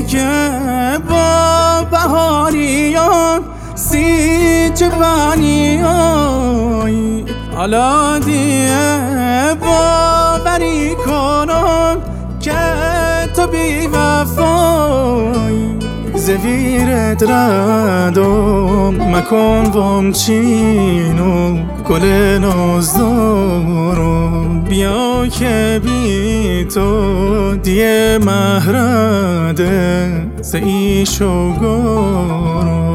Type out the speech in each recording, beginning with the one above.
که با بهاریان سیچ بانیای حالا دیگه باوری کنم که تو بی وفایی زویرت ردم مکن وم چینو گل نازدارم بیا که بی تو دیه مهرده زی شوگارم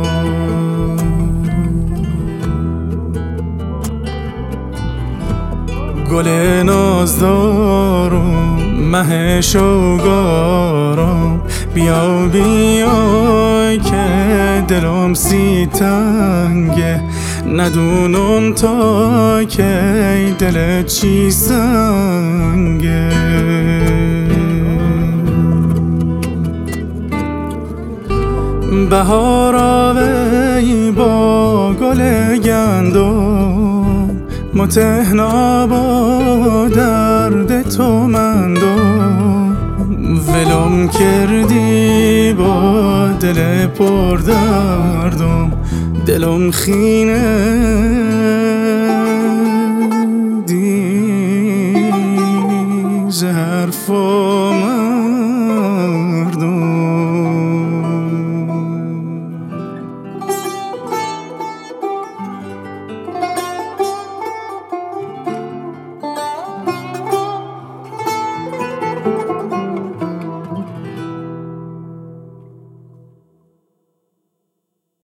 گل نازدارم مه شوگارم بیا بیا که دلم سی تنگه ندونم تا که دل چی سنگه بهار آوی با گل گندم متهنا با درد تو مندم ولم کردی با دل پر دردم دلم خینه